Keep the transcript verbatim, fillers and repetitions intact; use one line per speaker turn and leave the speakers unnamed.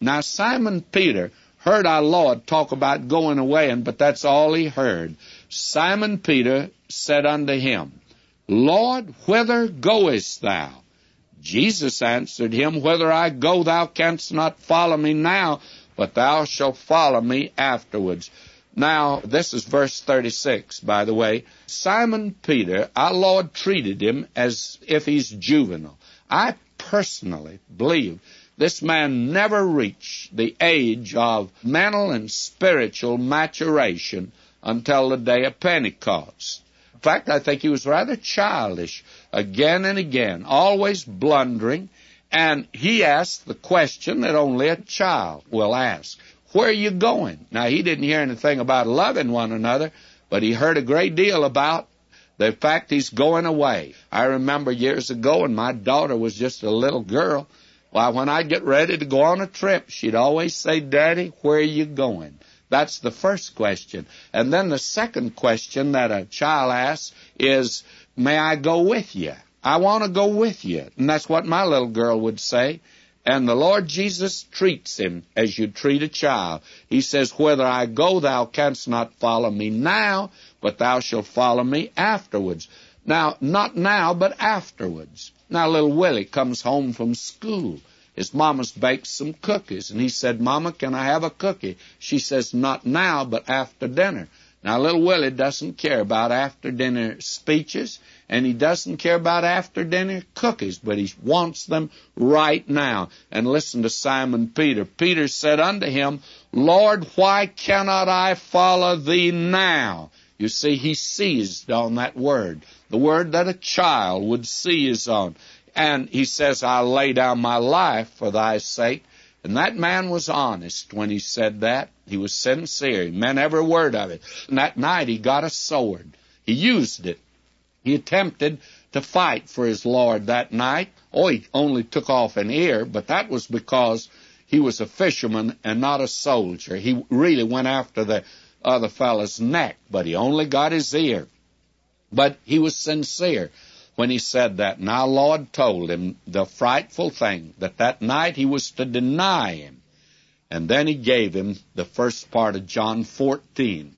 Now Simon Peter heard our Lord talk about going away, and but that's all he heard. Simon Peter said unto him, Lord, whither goest thou? Jesus answered him, Whither I go, thou canst not follow me now, but thou shalt follow me afterwards. Now, this is verse thirty-six, by the way. Simon Peter, our Lord treated him as if he's juvenile. I personally believe this man never reached the age of mental and spiritual maturation until the day of Pentecost. In fact, I think he was rather childish again and again, always blundering, and he asked the question that only a child will ask. Where are you going? Now, he didn't hear anything about loving one another, but he heard a great deal about the fact he's going away. I remember years ago when my daughter was just a little girl, why, when I'd get ready to go on a trip, she'd always say, Daddy, where are you going? That's the first question. And then the second question that a child asks is, may I go with you? I want to go with you. And that's what my little girl would say. And the Lord Jesus treats him as you treat a child. He says, Whither I go, thou canst not follow me now, but thou shalt follow me afterwards. Now, not now, but afterwards. Now, little Willie comes home from school. His mama's baked some cookies, and he said, Mama, can I have a cookie? She says, not now, but after dinner. Now, little Willie doesn't care about after-dinner speeches, and he doesn't care about after-dinner cookies, but he wants them right now. And listen to Simon Peter. Peter said unto him, Lord, why cannot I follow thee now? You see, he seized on that word, the word that a child would seize on. And he says, I'll lay down my life for thy sake. And that man was honest when he said that. He was sincere. He meant every word of it. And that night he got a sword. He used it. He attempted to fight for his Lord that night. Oh, he only took off an ear, but that was because he was a fisherman and not a soldier. He really went after the other fellow's neck, but he only got his ear. But he was sincere when he said that. And our Lord told him the frightful thing, that that night he was to deny him. And then he gave him the first part of John fourteen.